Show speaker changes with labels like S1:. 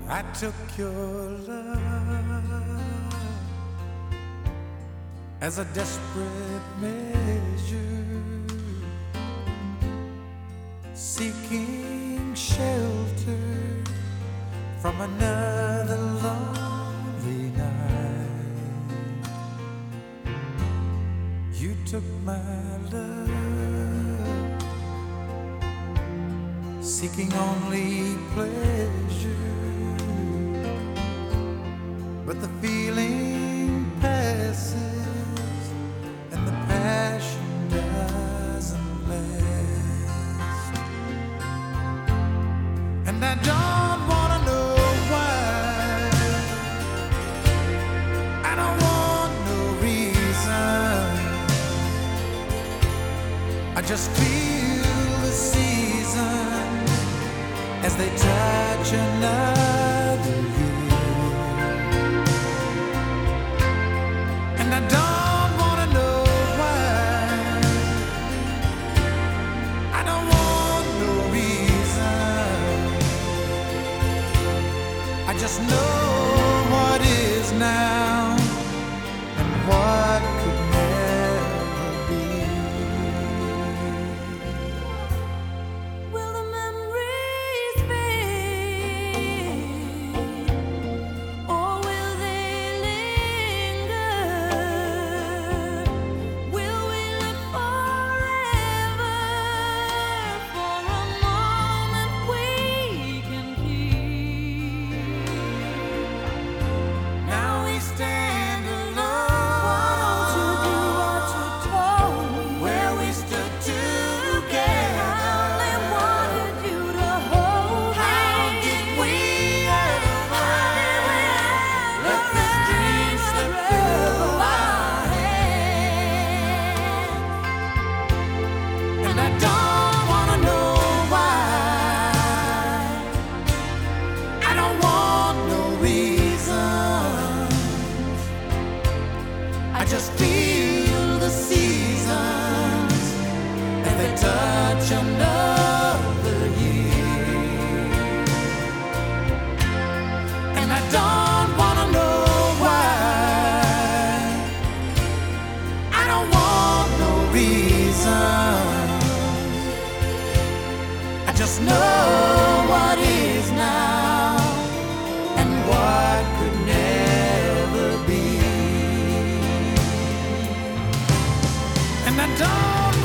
S1: I took your love as a desperate measure, seeking shelter from another lonely night. You took my love, seeking only pleasure, but the feeling passes and the passion doesn't last. And I don't wanna know why, I don't want no reason, I just feel the season as they touch another year. And I don't wanna know why, I don't want no reason, I just know what is now and what could never be.
S2: Will the memories fade, or will they linger? Will we live forever for a moment we can keep?
S1: Now we stand
S2: Why don't you do what you told me?
S1: where we stood
S2: I
S1: together.
S2: only wanted you to hold me.
S1: How did we ever let this dream slip through our hands? And I don't wanna know why, I don't want no reasons, I just feel the seasons as they touch another year. And I don't wanna know why, I don't want no reasons, I just know what is now and what could never be. And I don't